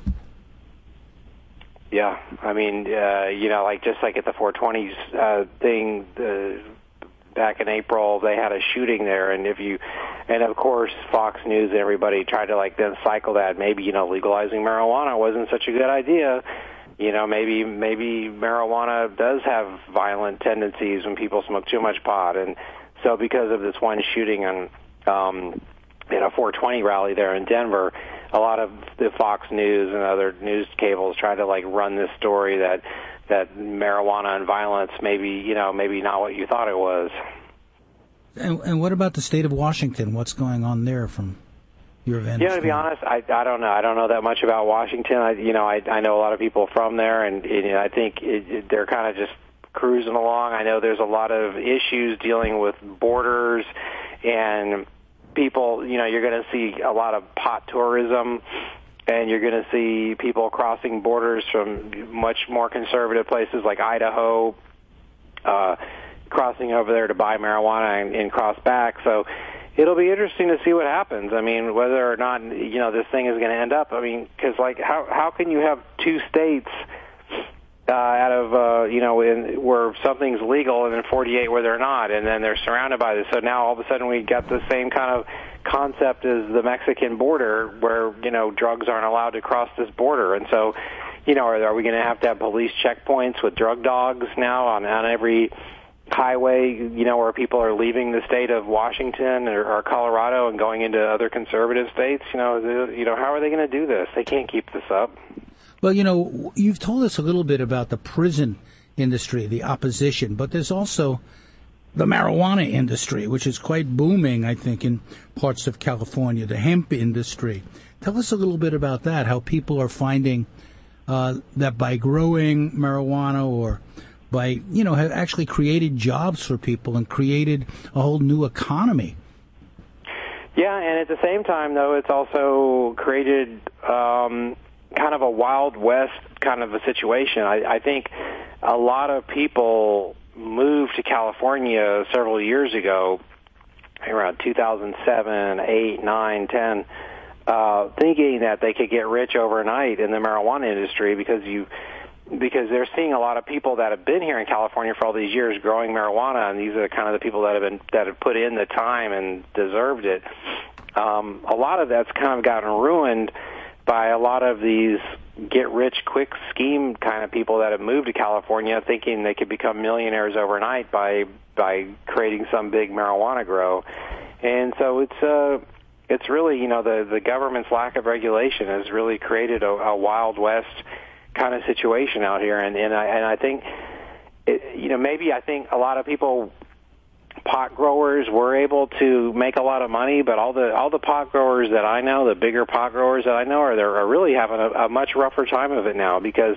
Yeah, I mean, uh, you know, like just like at the four twenties uh, thing uh, back in April, they had a shooting there, and if you, and of course, Fox News, everybody tried to like then cycle that. Maybe, you know, legalizing marijuana wasn't such a good idea. You know, maybe maybe marijuana does have violent tendencies when people smoke too much pot, and so because of this one shooting on um, in a four twenty rally there in Denver, a lot of the Fox News and other news cables tried to like run this story that, that marijuana and violence maybe, you know, maybe not what you thought it was. And, and what about the state of Washington? What's going on there from your vantage? Yeah, to be honest, I I don't know. I don't know that much about Washington. I you know I I know a lot of people from there, and you know, I think it, it, they're kind of just cruising along. I know there's a lot of issues dealing with borders and people. You know, you're going to see a lot of pot tourism, and you're going to see people crossing borders from much more conservative places like Idaho, uh, crossing over there to buy marijuana and, and cross back. So it'll be interesting to see what happens. I mean, whether or not, you know, this thing is going to end up. I mean, because, like, how how can you have two states uh, out of, uh, you know, in, where something's legal and then forty-eight where they're not, and then they're surrounded by this. So now all of a sudden we got the same kind of concept as the Mexican border where, you know, drugs aren't allowed to cross this border. And so, you know, are, are we going to have to have police checkpoints with drug dogs now on, on every highway, you know, where people are leaving the state of Washington or, or Colorado and going into other conservative states? You know, you know, how are they going to do this? They can't keep this up. Well, you know, you've told us a little bit about the prison industry, the opposition, but there's also the marijuana industry, which is quite booming, I think, in parts of California, the hemp industry. Tell us a little bit about that, how people are finding uh, that by growing marijuana or by, you know, have actually created jobs for people and created a whole new economy. Yeah, and at the same time, though, it's also created um, kind of a Wild West kind of a situation. I, I think a lot of people moved to California several years ago, around two thousand seven, eight, nine, ten, uh, thinking that they could get rich overnight in the marijuana industry because you because they're seeing a lot of people that have been here in California for all these years growing marijuana, and these are kind of the people that have been that have put in the time and deserved it. Um, a lot of that's kind of gotten ruined by a lot of these get-rich-quick scheme kind of people that have moved to California thinking they could become millionaires overnight by by creating some big marijuana grow. And so it's uh, it's really, you know, the, the government's lack of regulation has really created a, a Wild West kind of situation out here. And, and, I, and I think, it, you know, maybe I think a lot of people, pot growers, were able to make a lot of money, but all the all the pot growers that I know, the bigger pot growers that I know, are they're are really having a, a much rougher time of it now because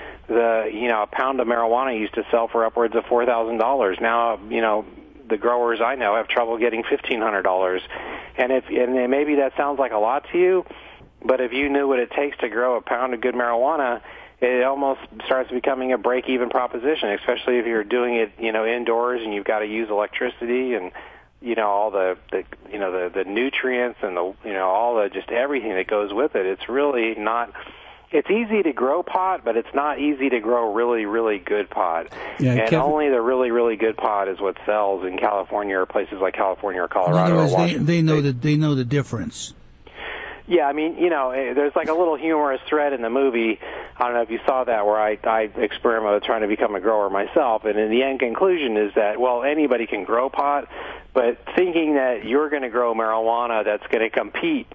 the you know a pound of marijuana used to sell for upwards of four thousand dollars. Now you know the growers I know have trouble getting fifteen hundred dollars, and if and maybe that sounds like a lot to you, but if you knew what it takes to grow a pound of good marijuana, it almost starts becoming a break-even proposition, especially if you're doing it, you know, indoors and you've got to use electricity and, you know, all the, the you know, the, the nutrients and the, you know, all the, just everything that goes with it. It's really not, it's easy to grow pot, but it's not easy to grow really, really good pot. Yeah, and Kevin, only the really, really good pot is what sells in California or places like California or Colorado or Washington. They, they know that they know the difference. Yeah, I mean, you know, there's like a little humorous thread in the movie. I don't know if you saw that, where I, I experiment with trying to become a grower myself. And in the end conclusion is that, well, anybody can grow pot, but thinking that you're going to grow marijuana that's going to compete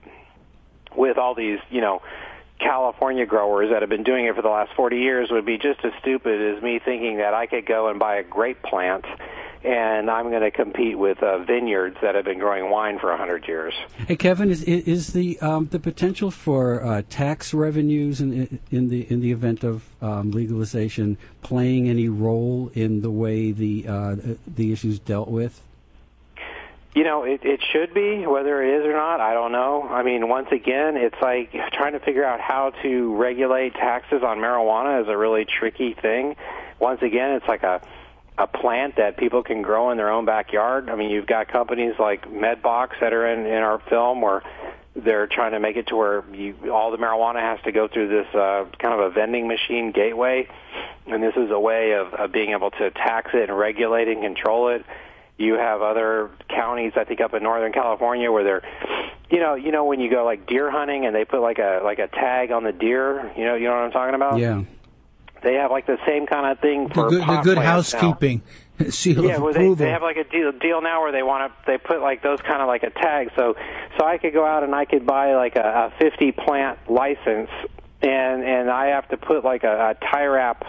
with all these, you know, California growers that have been doing it for the last forty years would be just as stupid as me thinking that I could go and buy a grape plant and I'm going to compete with uh, vineyards that have been growing wine for a hundred years. Hey, Kevin, is is the um, the potential for uh, tax revenues in in the in the event of um, legalization playing any role in the way the uh, the issue's dealt with? You know, it, it should be. Whether it is or not, I don't know. I mean, once again, it's like trying to figure out how to regulate taxes on marijuana is a really tricky thing. Once again, it's like a a plant that people can grow in their own backyard. I mean, you've got companies like MedBox that are in, in our film where they're trying to make it to where you, all the marijuana has to go through this uh, kind of a vending machine gateway, and this is a way of, of being able to tax it and regulate it and control it. You have other counties, I think, up in Northern California where they're, you know, you know when you go like deer hunting and they put like a like a tag on the deer. You know, you know what I'm talking about? Yeah. They have like the same kind of thing for the good, pot the good plants housekeeping now. seal yeah, of well, approval. They, they have like a deal, deal now where they want to they put like those kind of like a tag. So so I could go out and I could buy like a, a fifty plant license, and and I have to put like a, a tie wrap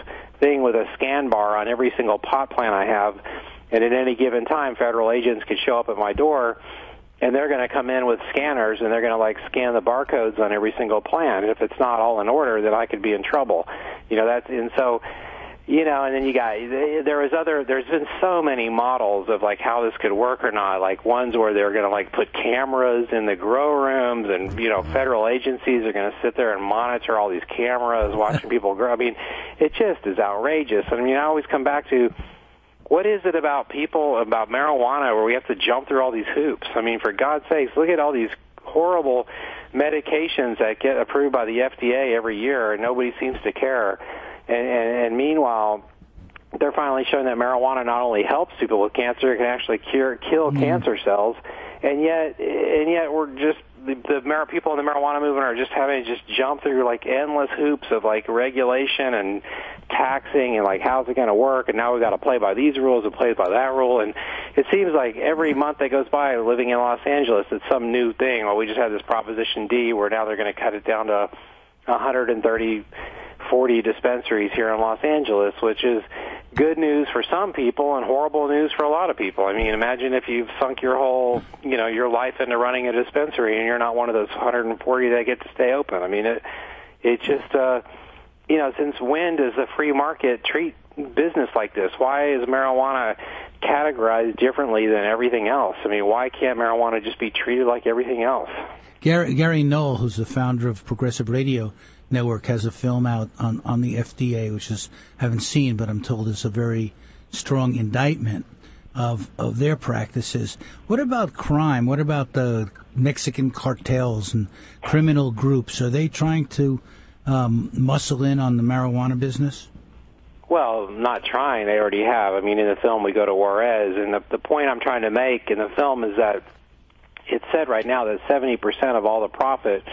thing with a scan bar on every single pot plant I have, and at any given time, federal agents could show up at my door, and they're going to come in with scanners, and they're going to, like, scan the barcodes on every single plant. And if it's not all in order, then I could be in trouble. You know, that's, and so, you know, and then you got, there was other, there's been so many models of, like, how this could work or not, like ones where they're going to, like, put cameras in the grow rooms, and, you know, federal agencies are going to sit there and monitor all these cameras watching people grow. I mean, it just is outrageous. I mean, I always come back to, what is it about people, about marijuana, where we have to jump through all these hoops? I mean, for God's sakes, look at all these horrible medications that get approved by the F D A every year, and nobody seems to care. And, and, and meanwhile, they're finally showing that marijuana not only helps people with cancer, it can actually cure, kill mm. cancer cells. And yet, and yet, we're just the, the mar- people in the marijuana movement are just having to just jump through like endless hoops of like regulation and taxing and like how's it going to work, and now we've got to play by these rules and play by that rule. And it seems like every month that goes by living in Los Angeles, it's some new thing. Well, we just had this Proposition D where now they're going to cut it down to one hundred thirty, forty dispensaries here in Los Angeles, which is good news for some people and horrible news for a lot of people. I mean, imagine if you've sunk your whole, you know, your life into running a dispensary and you're not one of those one hundred forty that get to stay open. I mean, it, it just, uh, you know, since when does the free market treat business like this? Why is marijuana categorized differently than everything else? I mean, why can't marijuana just be treated like everything else? Gary, Gary Knoll, who's the founder of Progressive Radio Network, has a film out on, on the F D A, which is haven't seen, but I'm told is a very strong indictment of of their practices. What about crime? What about the Mexican cartels and criminal groups? Are they trying to um, muscle in on the marijuana business? Well, not trying. They already have. I mean, in the film we go to Juarez, and the, the point I'm trying to make in the film is that it's said right now that seventy percent of all the profit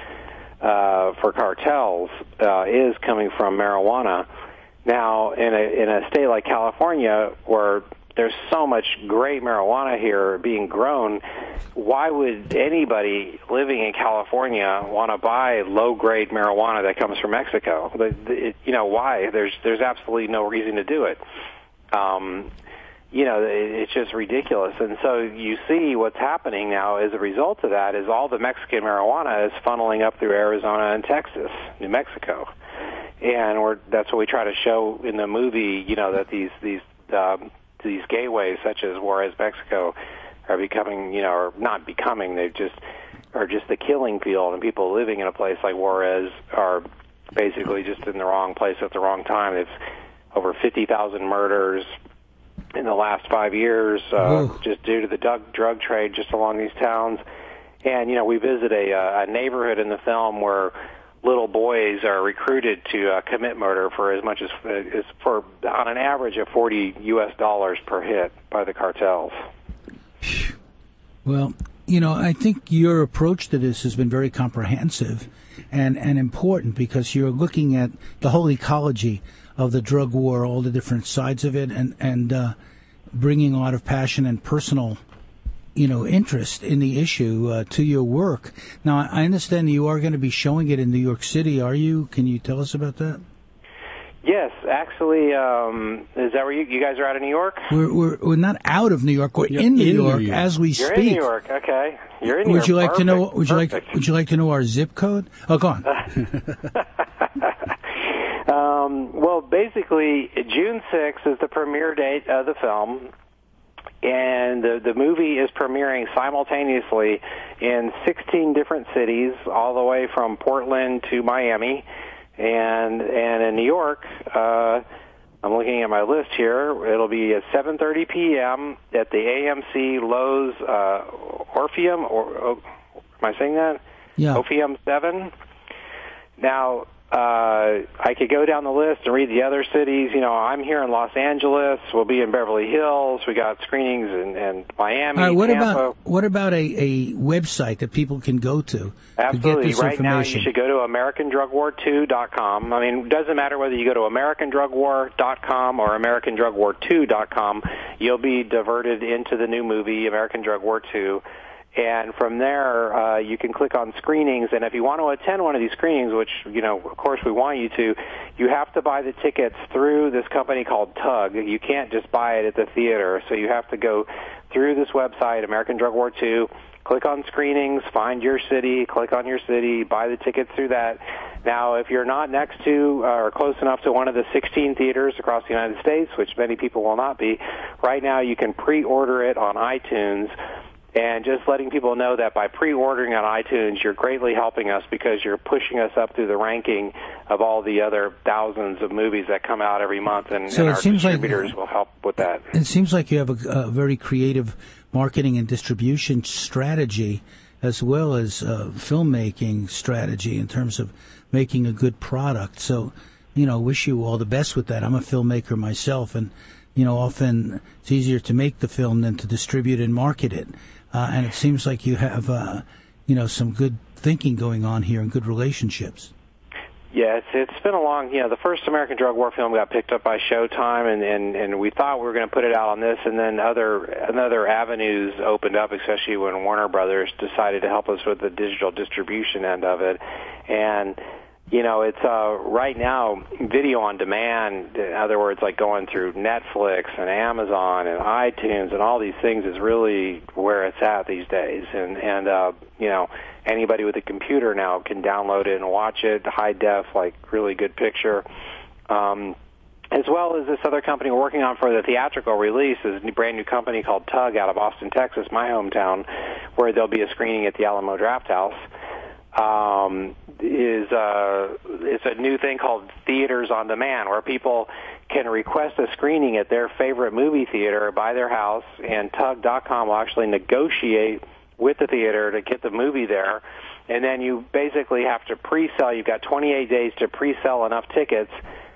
Uh, for cartels uh, is coming from marijuana. Now, in a in a state like California, where there's so much great marijuana here being grown, why would anybody living in California want to buy low-grade marijuana that comes from Mexico? The, the, it, you know, why? There's there's absolutely no reason to do it. Um, you know, it's just ridiculous. And so you see what's happening now as a result of that is all the Mexican marijuana is funneling up through Arizona and Texas, New Mexico. And we're, that's what we try to show in the movie, you know, that these these um, these gateways such as Juarez, Mexico, are becoming, you know, or not becoming, they just are just the killing field, and people living in a place like Juarez are basically just in the wrong place at the wrong time. It's over fifty thousand murders in the last five years, uh, just due to the drug, drug trade just along these towns. And, you know, we visit a, a neighborhood in the film where little boys are recruited to uh, commit murder for as much as, as for, on an average of forty U S dollars per hit by the cartels. Well, you know, I think your approach to this has been very comprehensive and, and important because you're looking at the whole ecology of the drug war, all the different sides of it, and and uh, bringing a lot of passion and personal, you know, interest in the issue uh, to your work. Now, I understand you are going to be showing it in New York City. Are you? Can you tell us about that? Yes, actually, um, is that where you, you guys are out of New York? We're we're, we're not out of New York. We're in, New, in York New York as we You're speak. You're in New York. Okay. You're in New would York. you like Perfect. to know? Would you Perfect. like? Would you like to know our zip code? Oh, go on. Um, well, basically, June sixth is the premiere date of the film, and the, the movie is premiering simultaneously in sixteen different cities, all the way from Portland to Miami, and and in New York, uh, I'm looking at my list here, it'll be at seven thirty p.m. at the A M C Lowe's uh, Orpheum, or oh, am I saying that? Yeah. Orpheum seven. Now, Uh, I could go down the list and read the other cities. You know, I'm here in Los Angeles. We'll be in Beverly Hills. We got screenings in, in Miami. All right, what Tampa. about what about a, a website that people can go to Absolutely. to get this right information? Now, you should go to American Drug War two dot com. I mean, it doesn't matter whether you go to American Drug War dot com or American Drug War two dot com. You'll be diverted into the new movie, American Drug War two. And from there, uh, you can click on screenings. And if you want to attend one of these screenings, which, you know, of course we want you to, you have to buy the tickets through this company called Tug. You can't just buy it at the theater. So you have to go through this website, American Drug War two, click on screenings, find your city, click on your city, buy the tickets through that. Now, if you're not next to uh, or close enough to one of the sixteen theaters across the United States, which many people will not be, right now you can pre-order it on iTunes. And just letting people know that by pre-ordering on iTunes, you're greatly helping us because you're pushing us up through the ranking of all the other thousands of movies that come out every month, and, so and it our seems distributors like, will help with that. It seems like you have a, a very creative marketing and distribution strategy as well as uh, filmmaking strategy in terms of making a good product. So, you know, wish you all the best with that. I'm a filmmaker myself, and, you know, often it's easier to make the film than to distribute and market it. Uh, and it seems like you have, uh, you know, some good thinking going on here and good relationships. Yeah, it's, it's been a long, you know, the first American Drug War film got picked up by Showtime, and, and, and we thought we were going to put it out on this, and then other, and other avenues opened up, especially when Warner Brothers decided to help us with the digital distribution end of it. And, you know, it's uh, right now video on demand, in other words, like going through Netflix and Amazon and iTunes and all these things is really where it's at these days. And, and uh, you know, anybody with a computer now can download it and watch it, high def, like really good picture. Um, as well as this other company we're working on for the theatrical release is a brand new company called Tug out of Austin, Texas, my hometown, where there'll be a screening at the Alamo Drafthouse. Um, is uh, it's a new thing called Theaters on Demand, where people can request a screening at their favorite movie theater by their house, and Tug dot com will actually negotiate with the theater to get the movie there. And then you basically have to pre-sell. You've got twenty-eight days to pre-sell enough tickets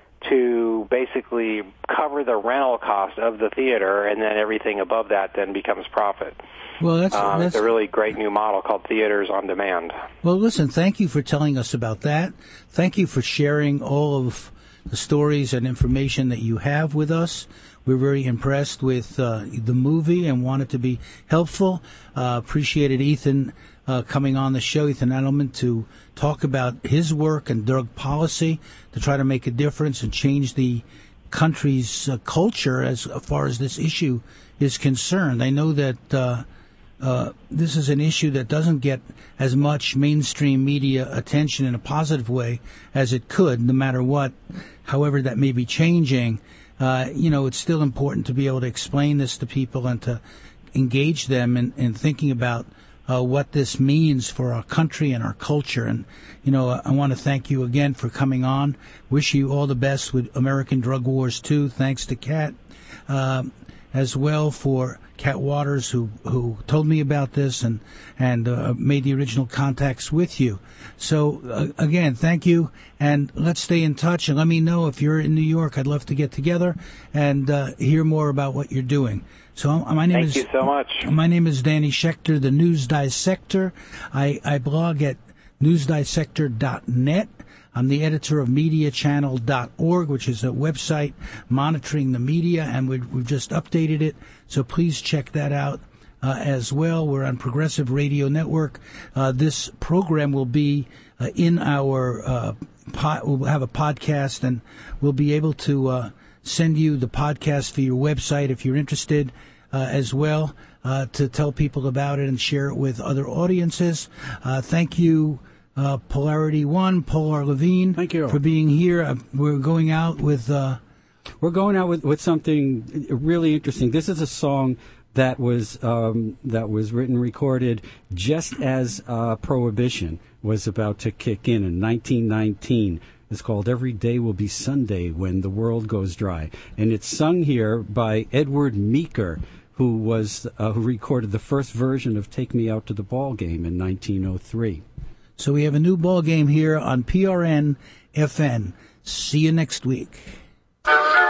to basically cover the rental cost of the theater, and then everything above that then becomes profit. Well, that's, um, that's it's a really great new model called Theaters on Demand. Well, listen, thank you for telling us about that. Thank you for sharing all of the stories and information that you have with us. We're very impressed with uh, the movie and want it to be helpful. Uh, appreciated Ethan uh, coming on the show, Ethan Edelman, to talk about his work and drug policy to try to make a difference and change the country's uh, culture as far as this issue is concerned. I know that uh, uh, this is an issue that doesn't get as much mainstream media attention in a positive way as it could, no matter what, however that may be changing. Uh, you know, it's still important to be able to explain this to people and to engage them in, in thinking about uh, what this means for our country and our culture. And, you know, I want to thank you again for coming on. Wish you all the best with American Drug Wars two. Thanks to Kat, uh, as well for Kat Waters, who, who told me about this and, and uh, made the original contacts with you. So, uh, again, thank you, and let's stay in touch, and let me know if you're in New York. I'd love to get together and uh, hear more about what you're doing. So, uh, my name Thank is... you so much. My name is Danny Schechter, the News Dissector. I, I blog at news dissector dot net. I'm the editor of media channel dot org, which is a website monitoring the media, and we've, we've just updated it, so please check that out uh, as well. We're on Progressive Radio Network. Uh, this program will be uh, in our, uh, pod, we'll have a podcast, and we'll be able to uh, send you the podcast for your website if you're interested uh, as well, uh, to tell people about it and share it with other audiences. Uh, thank you. Uh, Polarity One, Polar Levine. Thank you for being here. Uh, we're going out with. Uh, we're going out with, with something really interesting. This is a song that was um, that was written, recorded just as uh, Prohibition was about to kick in in nineteen nineteen. It's called "Every Day Will Be Sunday When the World Goes Dry," and it's sung here by Edward Meeker, who was uh, who recorded the first version of "Take Me Out to the Ball Game" in nineteen oh three. So we have a new ball game here on P R N F N. See you next week.